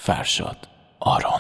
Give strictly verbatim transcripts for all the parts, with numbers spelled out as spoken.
فرشاد آرون.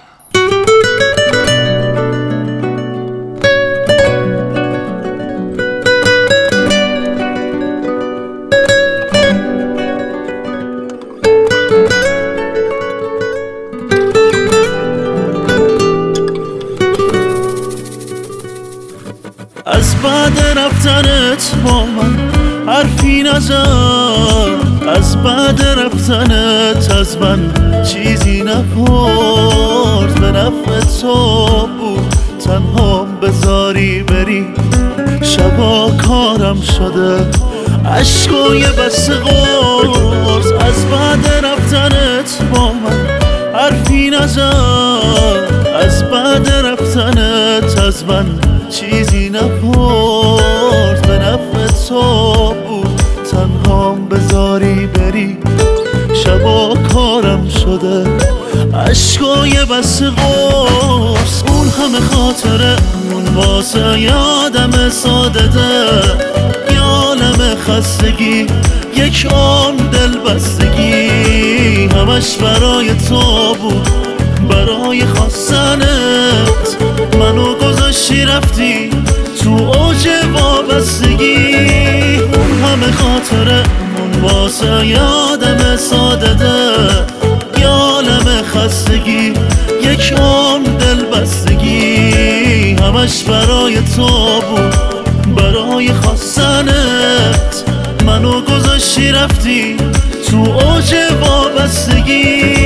از بعد رفتنت با من حرفی نزن، از بعد رفتنت از من چیزی نپرد. به نفع تو بود تنهام بذاری بری، شبا کارم شده عشقای بس قرص. از بعد رفتنت با من حرفی نزن، از بعد رفتنت از من چیزی نپرد. به نفع تو بود تنهام بذاری بری، شبا کارم شده عشقای بس قرص. اون همه خاطره اون واسه یادم ساده ده، یالم خستگی یک عمر دل بستگی، همش برای تو بود برای خواستنت. منو گذاشتی رفتی تو اوج وابستگی، اون همه خاطره اون واسه یادم ساده ده، یالم خستگی یک عمر دل بستگی، همش برای تو بود برای خواستنت. منو گذاشتی رفتی تو اوج وابستگی.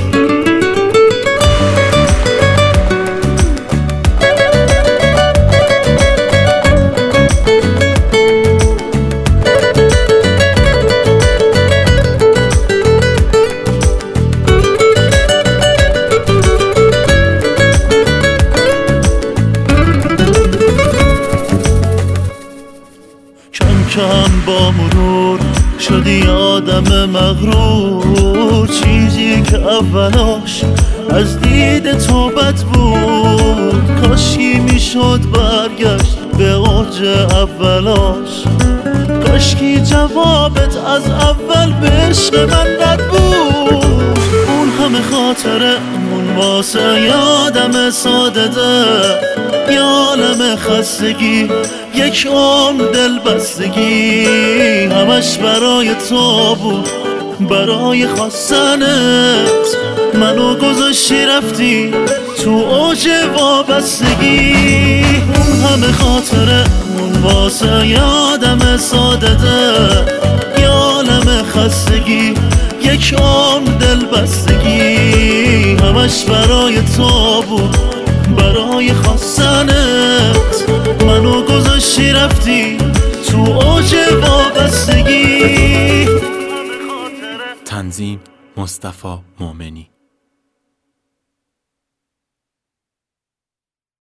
کم با مرور شدی آدم مغرور، چیزی که اولاش از دید تو بد بود، کاشکی میشد برگشت به اوج اولاش، کاشکی جوابت از اول به عشق من رد بود. اون همه خاطره اون واسه یادم ساده ده، یالم خستگی یک عمر دل بستگی، همش برای تو بود برای خواستنت. منو گذاشتی رفتی تو اوج وابستگی، اون همه خاطره اون واسه یادم ساده ده، یالم خستگی یک عمر دل بستگی، همش برای تو بود برای خواستنت. منو گذاشتی رفتی تو اوج وابستگی. تنظیم مصطفی مومنی.